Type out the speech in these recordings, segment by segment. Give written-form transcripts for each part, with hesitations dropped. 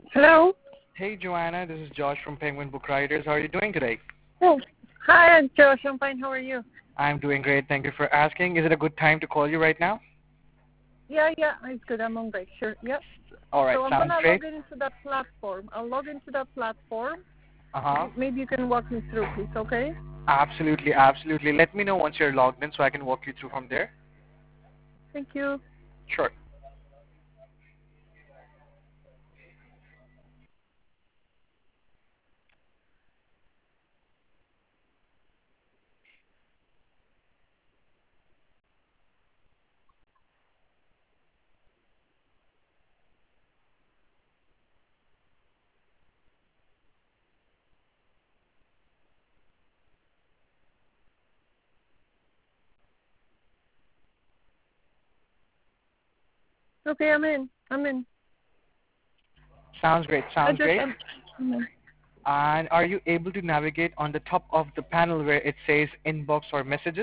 Hello. Hey Joanna, this is Josh from Penguin Book Writers. How are you doing today? Oh, hi, Josh. I'm fine. How are you? I'm doing great. Thank you for asking. Is it a good time to call you right now? Yeah, it's good. I'm on break. Sure. Yep. All right, So I'm sounds gonna great. log into that platform. I'll log into that platform. Uh-huh. Maybe you can walk me through, please. Okay? Absolutely, absolutely. Let me know once you're logged in so I can walk you through from there. Thank you. Sure. Okay, I'm in. Sounds great, I sounds just great. I'm in. And are you able to navigate on the top of the panel where it says inbox or messages?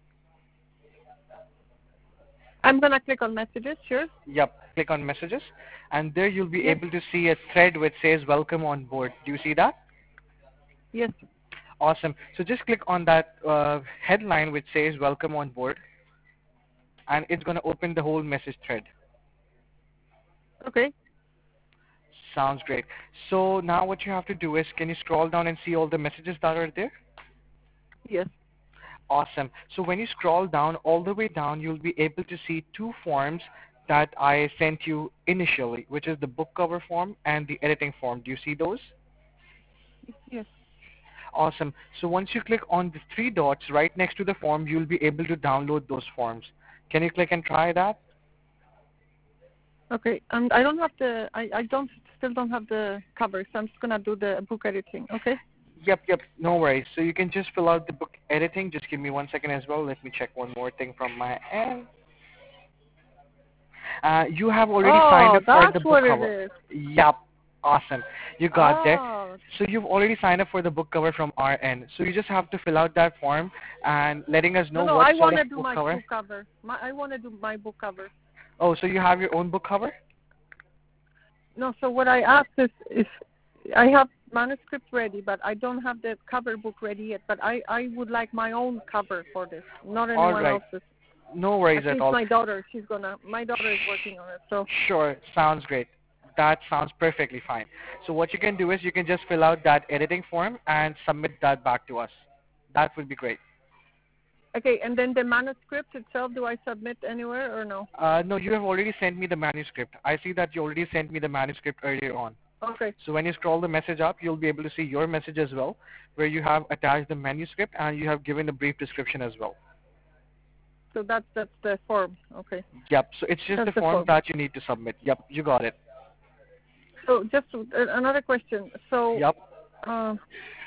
I'm gonna click on messages. Sure. Yep, click on messages. And there you'll be Yes. able to see a thread which says welcome on board. Do you see that? Yes. Awesome. So just click on that headline which says welcome on board, and it's going to open the whole message thread. Okay. Sounds great. So now what you have to do is, can you scroll down and see all the messages that are there? Yes. Awesome. So when you scroll down, all the way down, you'll be able to see two forms that I sent you initially, which is the book cover form and the editing form. Do you see those? Yes. Awesome. So once you click on the three dots right next to the form, you'll be able to download those forms. Can you click and try that? Okay. I don't have the. I don't still don't have the cover, so I'm just gonna do the book editing. Okay. Yep. No worries. So you can just fill out the book editing. Just give me 1 second as well. Let me check one more thing from my end. You have already signed Oh, up for that's the book what it cover. is. Yep. Awesome. You got there. Oh. So you've already signed up for the book cover from our end. So you just have to fill out that form and letting us know No, what I sort want of to do book my cover. book cover. I want to do my book cover. Oh, so you have your own book cover? No, so what I asked is if I have manuscript ready, but I don't have the cover book ready yet. But I would like my own cover for this, not All anyone right. else's. No worries At at least all. my daughter. My daughter is working on it. So Sure. Sounds great. That sounds perfectly fine. So what you can do is you can just fill out that editing form and submit that back to us. That would be great. okay, and then the manuscript itself, do I submit anywhere or no? No, you have already sent me the manuscript. I see that you already sent me the manuscript earlier on. Okay, So when you scroll the message up, you'll be able to see your message as well, where you have attached the manuscript and you have given a brief description as well. so that's the form. Okay, Yep. So it's just that's the the form form. that you need to submit. Yep. You got it. So just another question. So. Yep. Uh,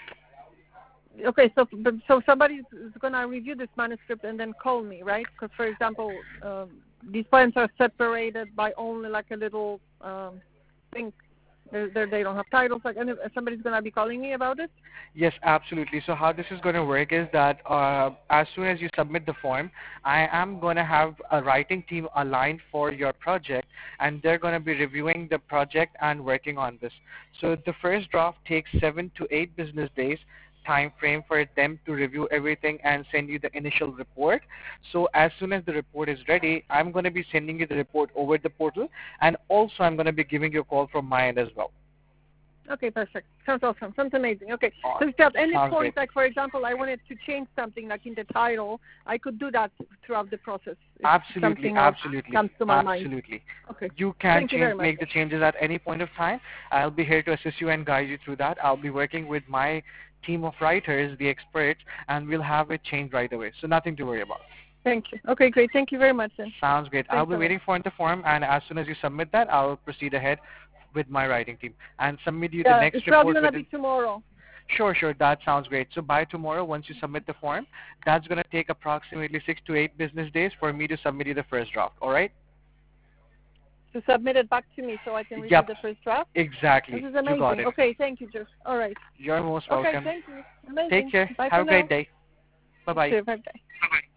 Okay, so somebody is gonna review this manuscript and then call me, right? Because, for example, these poems are separated by only like a little thing. They don't have titles. Like, and somebody's gonna be calling me about it. Yes, absolutely. So how this is going to work is that as soon as you submit the form, I am going to have a writing team aligned for your project, and they're going to be reviewing the project and working on this. So the first draft takes 7 to 8 business days time frame for them to review everything and send you the initial report. So as soon as the report is ready, I'm going to be sending you the report over the portal, and also I'm going to be giving you a call from my end as well. Okay, perfect. Sounds awesome. Sounds amazing. Okay, Uh, so if at any Sounds point, great. like for example, I wanted to change something like in the title, I could do that throughout the process if Absolutely, something else absolutely, comes to my mind. absolutely. Okay. You can Thank you very much. make the changes at any point of time. I'll be here to assist you and guide you through that. I'll be working with my team of writers, the experts, and we'll have it changed right away. So nothing to worry about. Thank you. Okay, great. Thank you very much then. Sounds great. I'll Thanks be a lot. waiting for the form, and as soon as you submit that, I'll proceed ahead with my writing team and submit you the Yeah, next it's probably report gonna be within. tomorrow. Sure. That sounds great. So by tomorrow, once you submit the form, that's going to take approximately 6 to 8 business days for me to submit you the first draft. All right? To submit it back to me so I can review Yep, the first draft. This exactly. is You got amazing. it. Okay, thank you, Josh. All right. You're most Okay, welcome. thank you. Take Amazing. care. Bye for Have a now. great day. You Bye-bye. too. Bye bye.